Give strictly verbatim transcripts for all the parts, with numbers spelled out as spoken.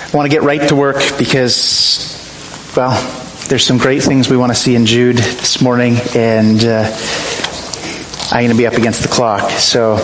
I want to get right to work because, well, there's some great things we want to see in Jude this morning, and uh, I'm going to be up against the clock. So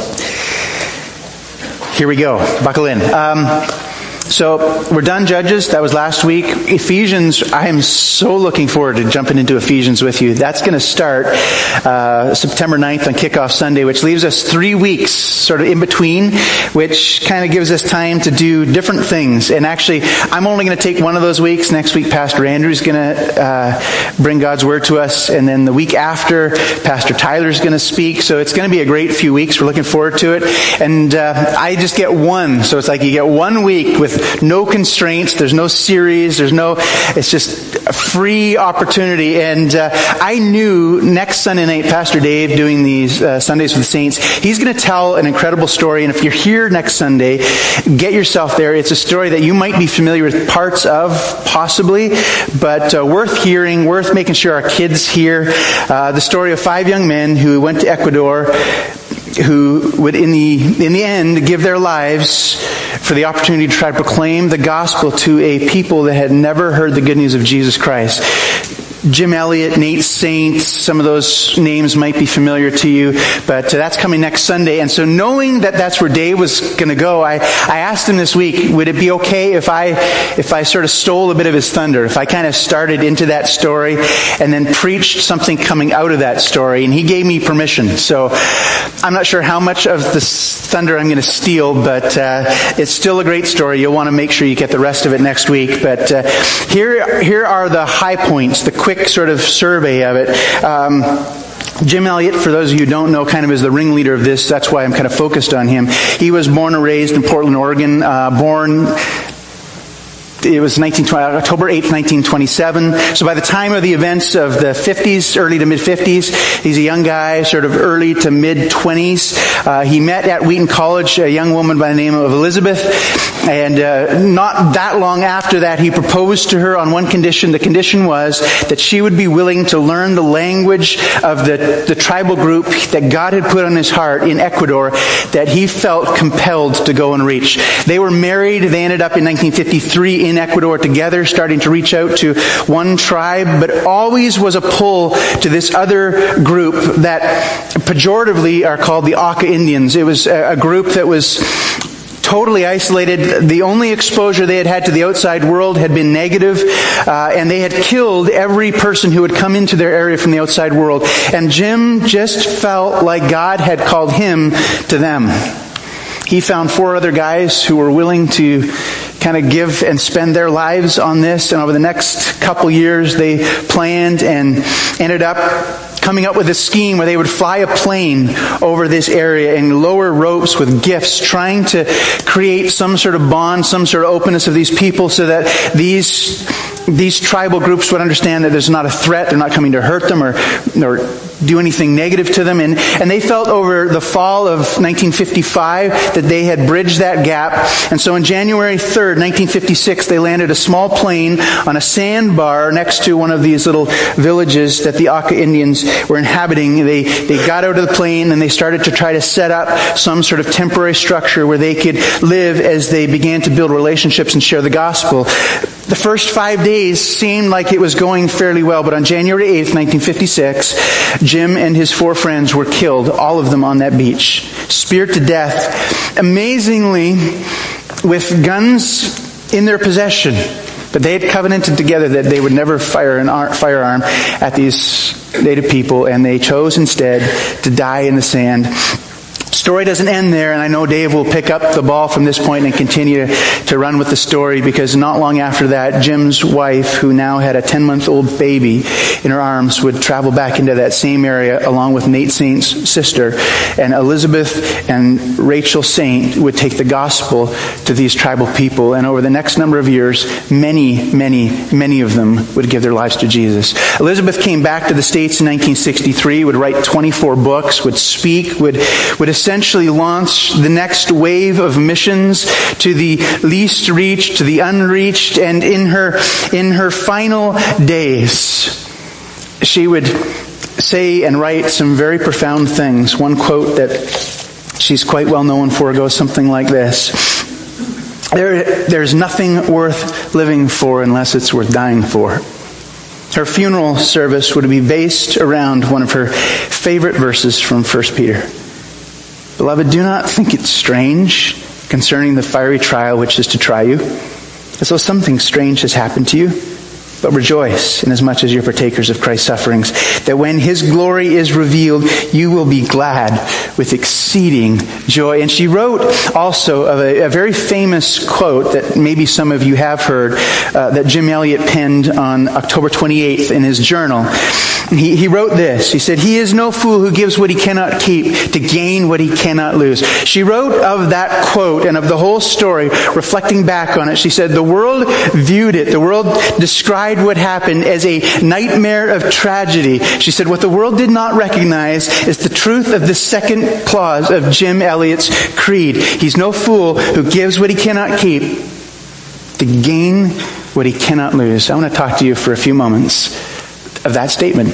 here we go. Buckle in. Um, so we're done Judges. That was last week. Ephesians, I am so looking forward to jumping into Ephesians with you. That's going to start uh, September ninth on Kickoff Sunday, which leaves us three weeks sort of in between, which kind of gives us time to do different things. And actually, I'm only going to take one of those weeks. Next week, Pastor Andrew's going to uh, bring God's Word to us. And then the week after, Pastor Tyler's going to speak. So it's going to be a great few weeks. We're looking forward to it. And uh, I just get one. So it's like you get one week with no constraints. There's no series. There's no, it's just a free opportunity. And uh, I knew next Sunday night, Pastor Dave doing these uh, Sundays with the Saints, he's going to tell an incredible story. And if you're here next Sunday, get yourself there. It's a story that you might be familiar with parts of, possibly, but uh, worth hearing, worth making sure our kids hear. Uh, the story of five young men who went to Ecuador, who would in the in the end give their lives for the opportunity to try to proclaim the gospel to a people that had never heard the good news of Jesus Christ. Jim Elliott, Nate Saint, some of those names might be familiar to you, but uh, that's coming next Sunday. And so knowing that that's where Dave was going to go, I, I asked him this week, would it be okay if I if I sort of stole a bit of his thunder, if I kind of started into that story and then preached something coming out of that story? And he gave me permission. So I'm not sure how much of the thunder I'm going to steal, but uh, it's still a great story. You'll want to make sure you get the rest of it next week. But uh, here, here are the high points, the quick sort of survey of it. Um, Jim Elliott, for those of you who don't know, kind of is the ringleader of this. That's why I'm kind of focused on him. He was born and raised in Portland, Oregon. Uh, born... It was October eighth, nineteen twenty-seven. So by the time of the events of the fifties, early to mid-fifties, he's a young guy, sort of early to mid-twenties. Uh, he met at Wheaton College a young woman by the name of Elizabeth. And uh, not that long after that, he proposed to her on one condition. The condition was that she would be willing to learn the language of the, the tribal group that God had put on his heart in Ecuador, that he felt compelled to go and reach. They were married. They ended up in nineteen fifty-three in Ecuador together, starting to reach out to one tribe, but always was a pull to this other group that pejoratively are called the Auca Indians. It was a group that was totally isolated. The only exposure they had had to the outside world had been negative, uh, and they had killed every person who had come into their area from the outside world. And Jim just felt like God had called him to them. He found four other guys who were willing to kind of give and spend their lives on this. And over the next couple years, they planned and ended up coming up with a scheme where they would fly a plane over this area and lower ropes with gifts, trying to create some sort of bond, some sort of openness of these people so that these these tribal groups would understand that there's not a threat, they're not coming to hurt them or, or do anything negative to them. And, and they felt over the fall of nineteen fifty-five that they had bridged that gap. And so on January third, nineteen fifty-six, they landed a small plane on a sandbar next to one of these little villages that the Auca Indians were inhabiting. They, they got out of the plane and they started to try to set up some sort of temporary structure where they could live as they began to build relationships and share the gospel. The first five days seemed like it was going fairly well, but on January eighth, nineteen fifty-six, Jim and his four friends were killed, all of them on that beach, speared to death, amazingly with guns in their possession. But they had covenanted together that they would never fire an ar- firearm at these native people, and they chose instead to die in the sand. Story doesn't end there, and I know Dave will pick up the ball from this point and continue to run with the story, because not long after that, Jim's wife, who now had a ten-month-old baby in her arms, would travel back into that same area along with Nate Saint's sister, and Elizabeth and Rachel Saint would take the gospel to these tribal people. And over the next number of years, many, many, many of them would give their lives to Jesus. Elizabeth came back to the States in nineteen sixty-three, would write twenty-four books, would speak, would, would essentially launch the next wave of missions to the least reached, to the unreached, and in her in her final days, she would say and write some very profound things. One quote that she's quite well known for goes something like this: there, there's nothing worth living for unless it's worth dying for. Her funeral service would be based around one of her favorite verses from First Peter. Beloved, do not think it strange concerning the fiery trial which is to try you, as though something strange has happened to you. But rejoice, inasmuch as you're partakers of Christ's sufferings, that when His glory is revealed, you will be glad with exceeding joy. And she wrote also of a, a very famous quote that maybe some of you have heard, uh, that Jim Elliot penned on October twenty-eighth in his journal. He, he wrote this. He said, "He is no fool who gives what he cannot keep to gain what he cannot lose." She wrote of that quote and of the whole story, reflecting back on it. She said, "The world viewed it, the world described what happened as a nightmare of tragedy." She said, "What the world did not recognize is the truth of the second clause of Jim Elliot's creed. He's no fool who gives what he cannot keep to gain what he cannot lose." I want to talk to you for a few moments of that statement.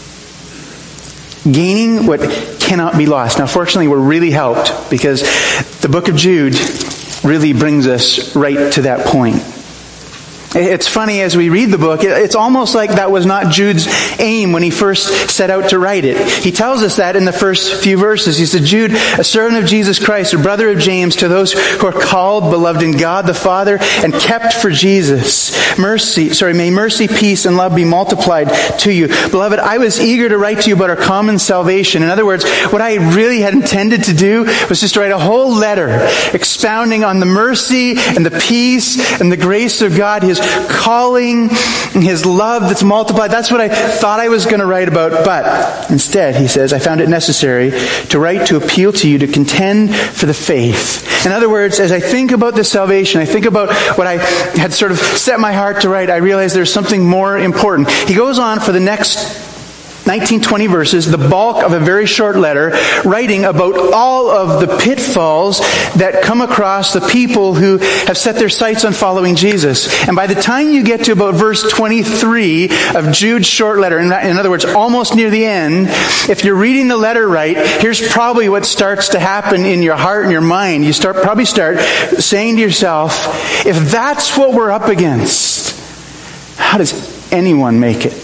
Gaining what cannot be lost. Now, fortunately, we're really helped because the book of Jude really brings us right to that point. It's funny, as we read the book, it's almost like that was not Jude's aim when he first set out to write it. He tells us that in the first few verses. He said, "Jude, a servant of Jesus Christ, a brother of James, to those who are called, beloved in God the Father, and kept for Jesus. Mercy, sorry, may mercy, peace, and love be multiplied to you. Beloved, I was eager to write to you about our common salvation." In other words, what I really had intended to do was just to write a whole letter expounding on the mercy and the peace and the grace of God, His calling, His love that's multiplied. That's what I thought I was going to write about. But instead, he says, "I found it necessary to write to appeal to you to contend for the faith." In other words, as I think about this salvation, I think about what I had sort of set my heart to write, I realize there's something more important. He goes on for the next nineteen, twenty verses, the bulk of a very short letter, writing about all of the pitfalls that come across the people who have set their sights on following Jesus. And by the time you get to about verse twenty-three of Jude's short letter, in other words, almost near the end, if you're reading the letter right, here's probably what starts to happen in your heart and your mind. You start probably start saying to yourself, if that's what we're up against, how does anyone make it?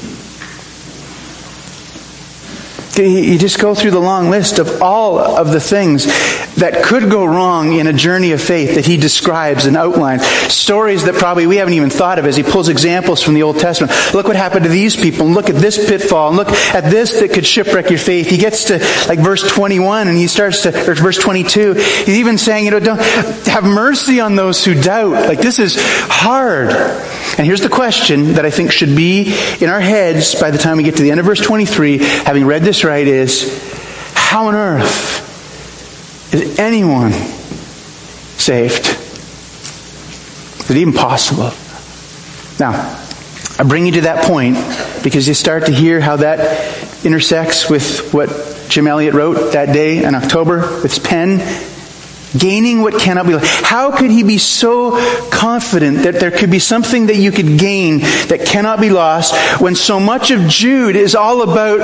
You just go through the long list of all of the things that could go wrong in a journey of faith that he describes and outlines. Stories that probably we haven't even thought of as he pulls examples from the Old Testament. Look what happened to these people, and look at this pitfall, and look at this that could shipwreck your faith. He gets to like verse twenty-one, and he starts to, or verse twenty-two, he's even saying, you know, don't have mercy on those who doubt. Like, this is hard. And here's the question that I think should be in our heads by the time we get to the end of verse twenty-three, having read this right, is how on earth is anyone saved? Is it even possible? Now, I bring you to that point because you start to hear how that intersects with what Jim Elliot wrote that day in October with his pen. Gaining what cannot be lost. How could he be so confident that there could be something that you could gain that cannot be lost when so much of Jude is all about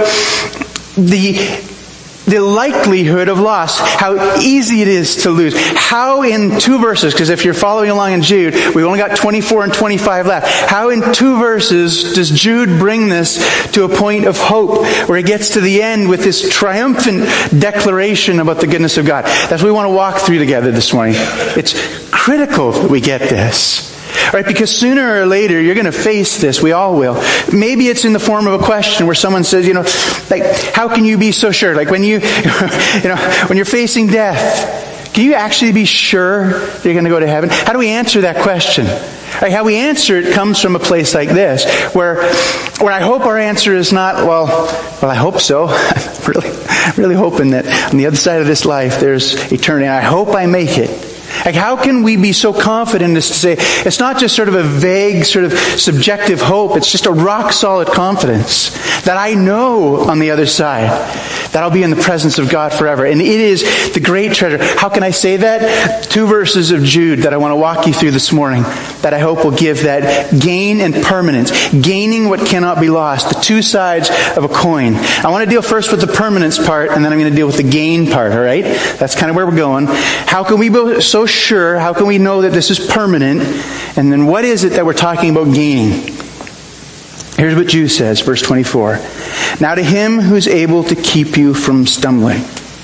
the the likelihood of loss, how easy it is to lose. How in two verses, because if you're following along in Jude, we've only got twenty-four and twenty-five left. How in two verses does Jude bring this to a point of hope where he gets to the end with this triumphant declaration about the goodness of God? That's what we want to walk through together this morning. It's critical that we get this. Right, because sooner or later you're going to face this. We all will. Maybe it's in the form of a question where someone says, you know, like, how can you be so sure? Like when you, you know, when you're facing death, can you actually be sure that you're going to go to heaven? How do we answer that question? Right, how we answer it comes from a place like this, where, where I hope our answer is not, well, well, I hope so. I'm really, really hoping that on the other side of this life there's eternity. I hope I make it. Like, how can we be so confident as to say, it's not just sort of a vague, sort of subjective hope, it's just a rock-solid confidence that I know on the other side that I'll be in the presence of God forever. And it is the great treasure. How can I say that? Two verses of Jude that I want to walk you through this morning that I hope will give that gain and permanence. Gaining what cannot be lost. The two sides of a coin. I want to deal first with the permanence part, and then I'm going to deal with the gain part, all right? That's kind of where we're going. How can we be so so sure? How can we know that this is permanent? And then what is it that we're talking about gaining? Here's what Jude says, verse twenty-four. Now to him who's able to keep you from stumbling.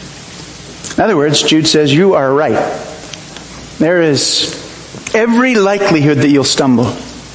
In other words, Jude says, you are right. There is every likelihood that you'll stumble.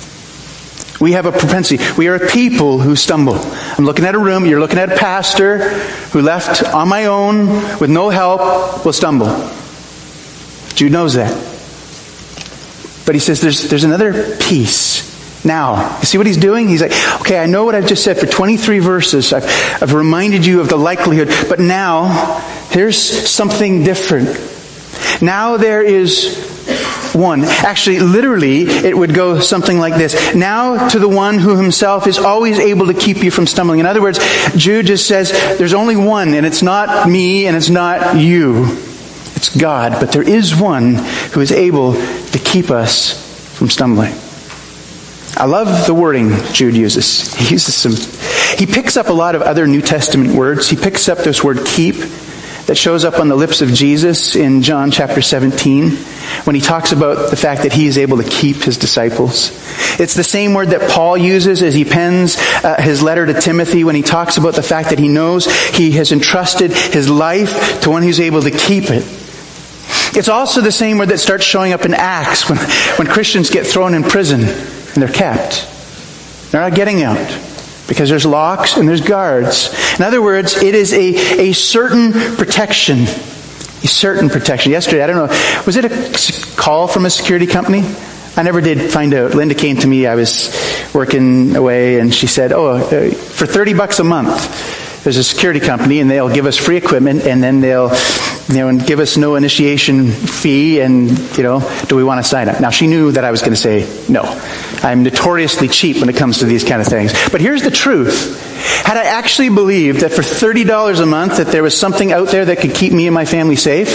We have a propensity. We are a people who stumble. I'm looking at a room. You're looking at a pastor who left on my own with no help will stumble. Jude knows that. But he says there's, there's another piece. Now, you see what he's doing? He's like, okay, I know what I've just said for twenty-three verses. I've, I've reminded you of the likelihood. But now, here's something different. Now there is one. Actually, literally, it would go something like this. Now to the one who himself is always able to keep you from stumbling. In other words, Jude just says, there's only one, and it's not me, and it's not you. It's God. But there is one who is able to keep us from stumbling. I love the wording Jude uses. He uses some, he picks up a lot of other New Testament words. He picks up this word keep that shows up on the lips of Jesus in John chapter seventeen when he talks about the fact that he is able to keep his disciples. It's the same word that Paul uses as he pens uh, his letter to Timothy when he talks about the fact that he knows he has entrusted his life to one who's able to keep it. It's also the same word that starts showing up in Acts when, when Christians get thrown in prison. And they're kept. They're not getting out. Because there's locks and there's guards. In other words, it is a, a certain protection. A certain protection. Yesterday, I don't know, was it a call from a security company? I never did find out. Linda came to me, I was working away, and she said, oh, uh, for thirty bucks a month, there's a security company, and they'll give us free equipment, and then they'll you know, and give us no initiation fee, and, you know, do we want to sign up? Now, she knew that I was going to say no. I'm notoriously cheap when it comes to these kind of things. But here's the truth. Had I actually believed that for thirty dollars a month that there was something out there that could keep me and my family safe,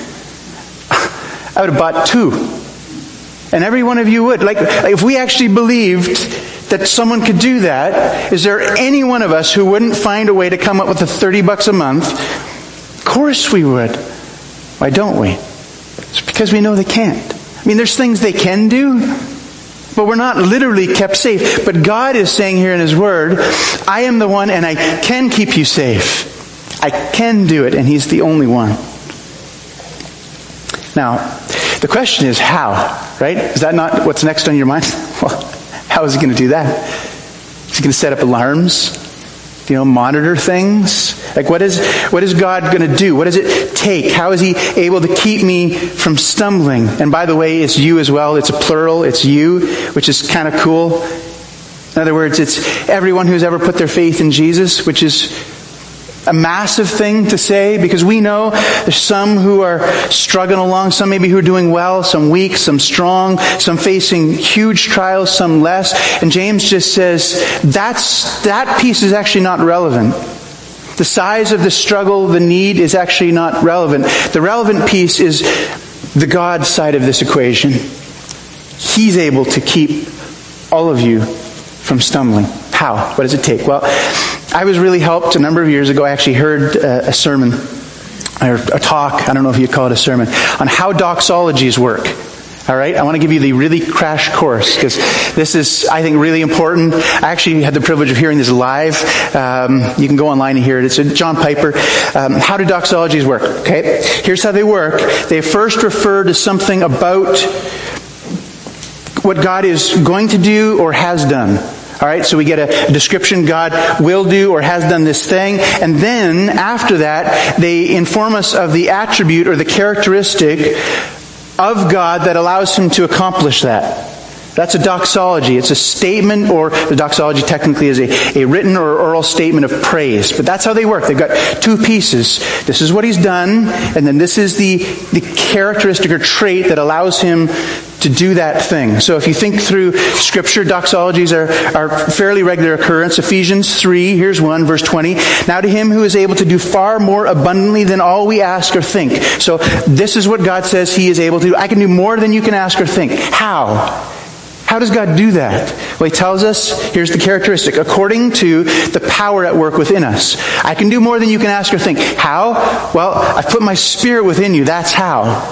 I would have bought two. And every one of you would. Like, if we actually believed that someone could do that, is there any one of us who wouldn't find a way to come up with the thirty bucks a month? Of course we would. Why don't we? It's because we know they can't. I mean, there's things they can do, but we're not literally kept safe. But God is saying here in His Word, I am the one and I can keep you safe. I can do it, and He's the only one. Now, the question is how, right? Is that not what's next on your mind? Well, how is He going to do that? Is He going to set up alarms? You know, monitor things? Like, what is what is God going to do? What does it take? How is He able to keep me from stumbling? And by the way, it's you as well. It's a plural. It's you, which is kind of cool. In other words, it's everyone who's ever put their faith in Jesus, which is a massive thing to say, because we know there's some who are struggling along, some maybe who are doing well, some weak, some strong, some facing huge trials, some less. And James just says that's that piece is actually not relevant. The size of the struggle, the need is actually not relevant. The relevant piece is the God side of this equation. He's able to keep all of you from stumbling. How? What does it take? Well, I was really helped a number of years ago. I actually heard a, a sermon, or a talk, I don't know if you'd call it a sermon, on how doxologies work. All right? I want to give you the really crash course, because this is, I think, really important. I actually had the privilege of hearing this live. Um, you can go online and hear it. It's a John Piper. Um, how do doxologies work? Okay? Here's how they work. They first refer to something about what God is going to do or has done. All right, so we get a description, God will do or has done this thing. And then, after that, they inform us of the attribute or the characteristic of God that allows Him to accomplish that. That's a doxology. It's a statement, or the doxology technically is a, a written or oral statement of praise. But that's how they work. They've got two pieces. This is what He's done, and then this is the, the characteristic or trait that allows Him to do that thing. So if you think through Scripture, doxologies are, are fairly regular occurrence. Ephesians three, here's one, verse twenty. Now to Him who is able to do far more abundantly than all we ask or think. So this is what God says He is able to do. I can do more than you can ask or think. How? How does God do that? Well, He tells us, here's the characteristic, according to the power at work within us. I can do more than you can ask or think. How? Well, I've put my Spirit within you. That's how.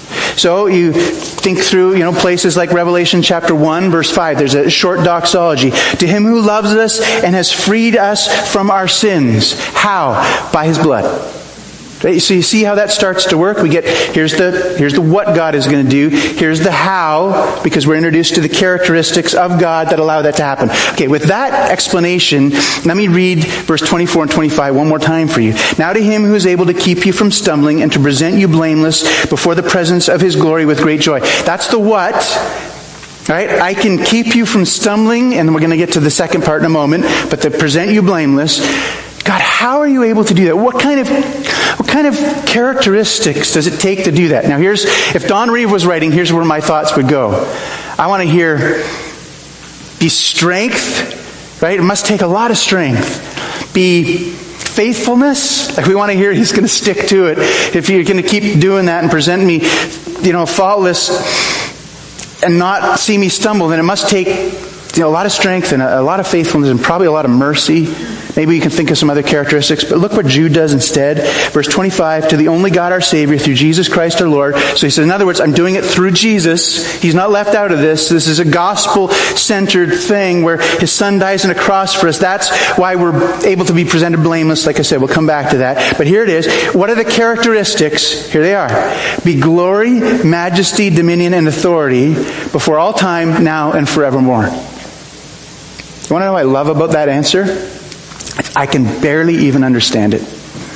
So you think through, you know, places like Revelation chapter one, verse five. There's a short doxology. To him who loves us and has freed us from our sins. How? By his blood. So you see how that starts to work? We get, here's the, here's the what God is going to do. Here's the how, because we're introduced to the characteristics of God that allow that to happen. Okay, with that explanation, let me read verse twenty-four and twenty-five one more time for you. Now to him who is able to keep you from stumbling and to present you blameless before the presence of his glory with great joy. That's the what. Right? I can keep you from stumbling, and we're going to get to the second part in a moment, but to present you blameless. God, how are you able to do that? What kind of what kind of characteristics does it take to do that? Now here's, if Don Reeve was writing, here's where my thoughts would go. I want to hear, be strength, right? It must take a lot of strength. Be faithfulness, like we want to hear he's going to stick to it. If you're going to keep doing that and present me, you know, faultless and not see me stumble, then it must take, you know, a lot of strength and a, a lot of faithfulness and probably a lot of mercy. Maybe you can think of some other characteristics, but look what Jude does instead. Verse twenty-five, to the only God our Savior through Jesus Christ our Lord. So he says, in other words, I'm doing it through Jesus. He's not left out of this. This is a gospel-centered thing where his son dies on a cross for us. That's why we're able to be presented blameless. Like I said, we'll come back to that. But here it is. What are the characteristics? Here they are. Be glory, majesty, dominion, and authority before all time, now, and forevermore. You want to know what I love about that answer? I can barely even understand it.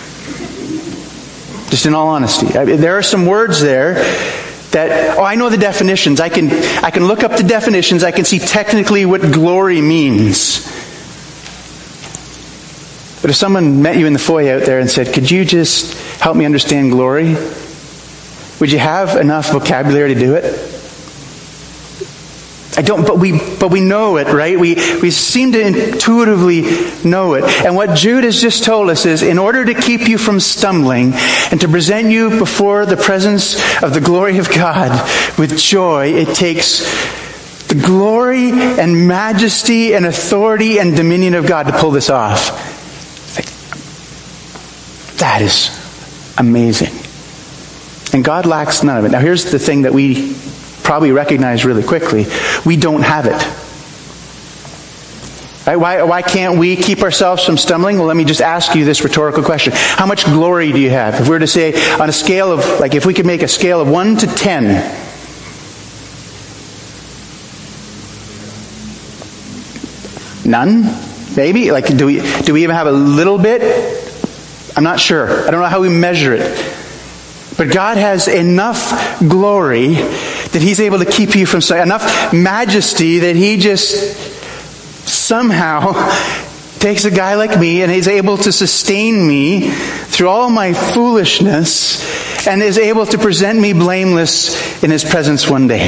Just in all honesty. I mean, there are some words there that, oh, I know the definitions. I can, I can look up the definitions. I can see technically what glory means. But if someone met you in the foyer out there and said, could you just help me understand glory? Would you have enough vocabulary to do it? I don't, but we, but we know it, right? We, we seem to intuitively know it. And what Jude has just told us is, in order to keep you from stumbling and to present you before the presence of the glory of God with joy, it takes the glory and majesty and authority and dominion of God to pull this off. That is amazing. And God lacks none of it. Now here's the thing that we probably recognize really quickly. We don't have it. Right? Why, why can't we keep ourselves from stumbling? Well, let me just ask you this rhetorical question. How much glory do you have? If we were to say, on a scale of, like if we could make a scale of one to ten, none? Maybe? Like, do we, do we even have a little bit? I'm not sure. I don't know how we measure it. But God has enough glory that he's able to keep you from, enough majesty that he just somehow takes a guy like me and is able to sustain me through all my foolishness and is able to present me blameless in his presence one day.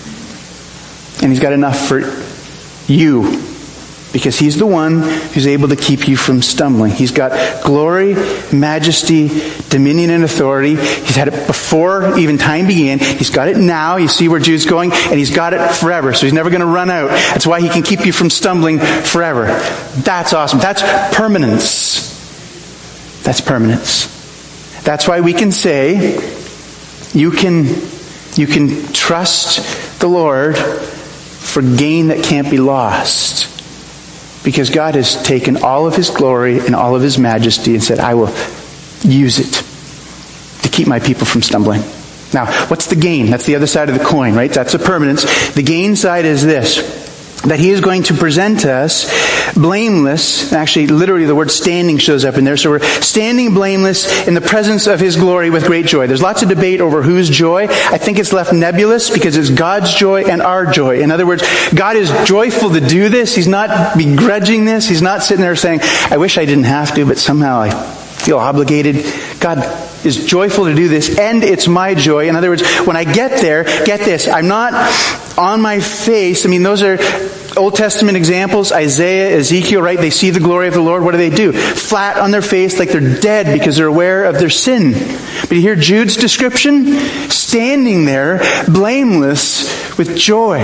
And he's got enough for you. Because he's the one who's able to keep you from stumbling. He's got glory, majesty, dominion, and authority. He's had it before even time began. He's got it now. You see where Jude's going? And he's got it forever. So he's never going to run out. That's why he can keep you from stumbling forever. That's awesome. That's permanence. That's permanence. That's why we can say, you can, you can trust the Lord for gain that can't be lost. Because God has taken all of his glory and all of his majesty and said, I will use it to keep my people from stumbling. Now, what's the gain? That's the other side of the coin, right? That's the permanence. The gain side is this. That he is going to present us blameless. Actually, literally the word standing shows up in there. So we're standing blameless in the presence of his glory with great joy. There's lots of debate over whose joy. I think it's left nebulous because it's God's joy and our joy. In other words, God is joyful to do this. He's not begrudging this. He's not sitting there saying, I wish I didn't have to, but somehow I feel obligated. God is joyful to do this, and it's my joy. In other words, when I get there, get this, I'm not on my face. I mean, those are Old Testament examples. Isaiah, Ezekiel, right? They see the glory of the Lord. What do they do? Flat on their face like they're dead because they're aware of their sin. But you hear Jude's description? Standing there, blameless with joy.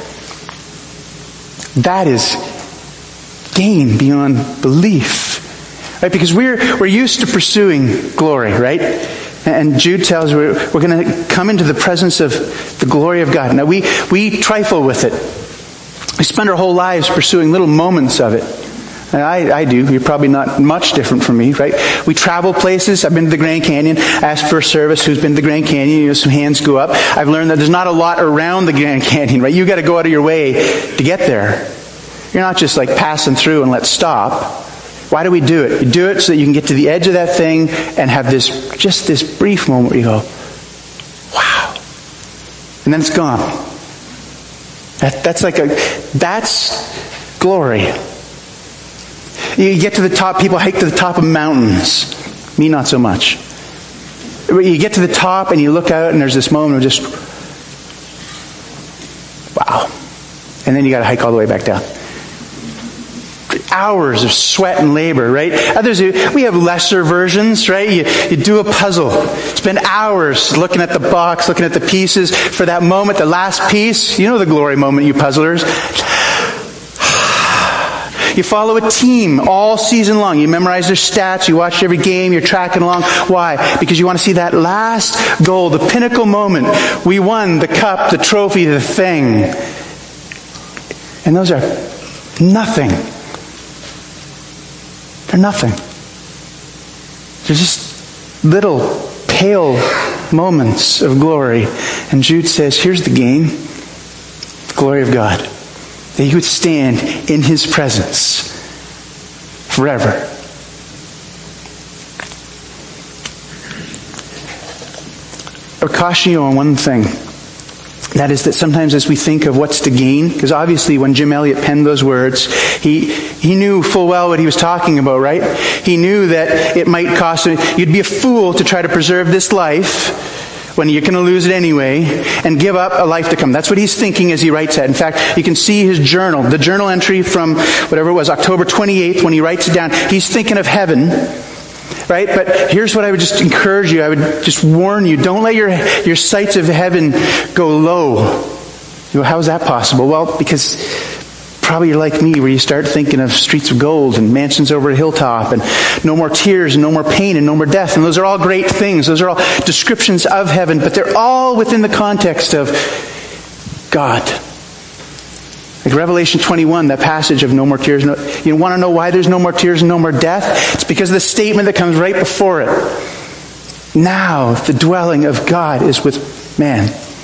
That is gain beyond belief. Right? Because we're, we're used to pursuing glory, right? And Jude tells us we're, we're going to come into the presence of the glory of God. Now we, we trifle with it. We spend our whole lives pursuing little moments of it. And I, I do. You're probably not much different from me, right? We travel places. I've been to the Grand Canyon. I asked for a service who's been to the Grand Canyon. You know, some hands go up. I've learned that there's not a lot around the Grand Canyon, right? You got to go out of your way to get there. You're not just like passing through and let's stop. Why do we do it? You do it so that you can get to the edge of that thing and have this, just this brief moment where you go, wow. And then it's gone. That, that's like a, that's glory. You get to the top, people hike to the top of mountains. Me, not so much. You get to the top and you look out and there's this moment of just, wow. And then you got to hike all the way back down. Hours of sweat and labor, right? Others, we have lesser versions, right? You, you do a puzzle. Spend hours looking at the box, looking at the pieces for that moment, the last piece. You know the glory moment, you puzzlers. You follow a team all season long. You memorize their stats. You watch every game. You're tracking along. Why? Because you want to see that last goal, the pinnacle moment. We won the cup, the trophy, the thing. And those are nothing. They're nothing. They're just little, pale moments of glory. And Jude says, here's the gain. The glory of God. That you would stand in His presence forever. I would caution you on one thing. That is that sometimes as we think of what's to gain, because obviously when Jim Elliot penned those words, he he knew full well what he was talking about, right? He knew that it might cost him. You'd be a fool to try to preserve this life when you're going to lose it anyway, and give up a life to come. That's what he's thinking as he writes that. In fact, you can see his journal, the journal entry from whatever it was, October twenty-eighth, when he writes it down. He's thinking of heaven, right? But here's what I would just encourage you. I would just warn you, don't let your, your sights of heaven go low. You know, how is that possible? Well, because probably you're like me, where you start thinking of streets of gold and mansions over a hilltop and no more tears and no more pain and no more death. And those are all great things. Those are all descriptions of heaven, but they're all within the context of God. Like Revelation twenty-one, that passage of no more tears. No, you want to know why there's no more tears and no more death? It's because of the statement that comes right before it. Now the dwelling of God is with man.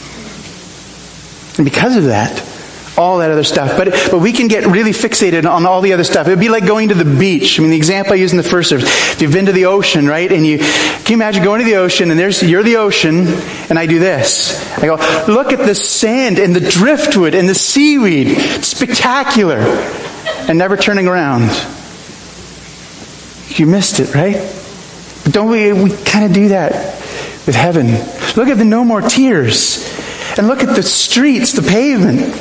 And because of that, all that other stuff. But but we can get really fixated on all the other stuff. It would be like going to the beach. I mean, the example I used in the first service. If you've been to the ocean, right? And you can you imagine going to the ocean and there's you're the ocean and I do this. I go, look at the sand and the driftwood and the seaweed. It's spectacular. And never turning around. You missed it, right? But don't we we kind of do that with heaven. Look at the no more tears. And look at the streets, the pavement.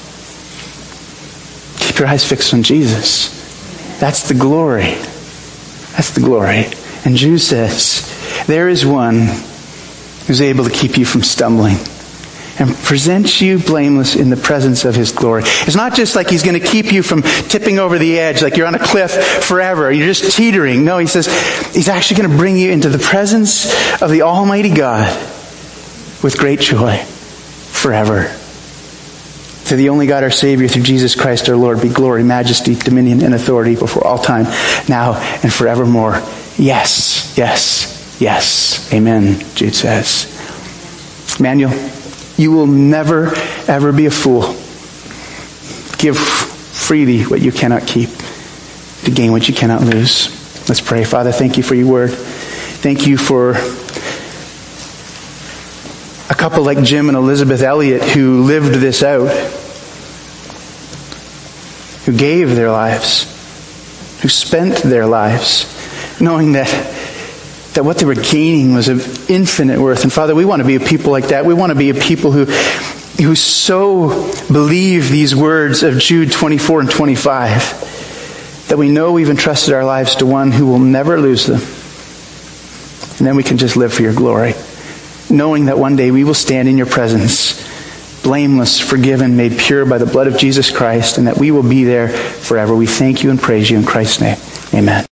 Keep your eyes fixed on Jesus. That's the glory. That's the glory. And Jude says, there is one who's able to keep you from stumbling and present you blameless in the presence of His glory. It's not just like He's going to keep you from tipping over the edge, like you're on a cliff forever. You're just teetering. No, He says He's actually going to bring you into the presence of the Almighty God with great joy forever. To the only God our Savior, through Jesus Christ our Lord, be glory, majesty, dominion, and authority before all time, now and forevermore. Yes, yes, yes. Amen, Jude says. Manuel, you will never, ever be a fool. Give freely what you cannot keep, to gain what you cannot lose. Let's pray. Father, thank you for your word. Thank you for a couple like Jim and Elizabeth Elliot who lived this out, who gave their lives, who spent their lives, knowing that that what they were gaining was of infinite worth. And Father, we want to be a people like that. We want to be a people who who so believe these words of Jude twenty-four and twenty-five, that we know we've entrusted our lives to one who will never lose them. And then we can just live for your glory, knowing that one day we will stand in your presence, blameless, forgiven, made pure by the blood of Jesus Christ, and that we will be there forever. We thank you and praise you in Christ's name. Amen.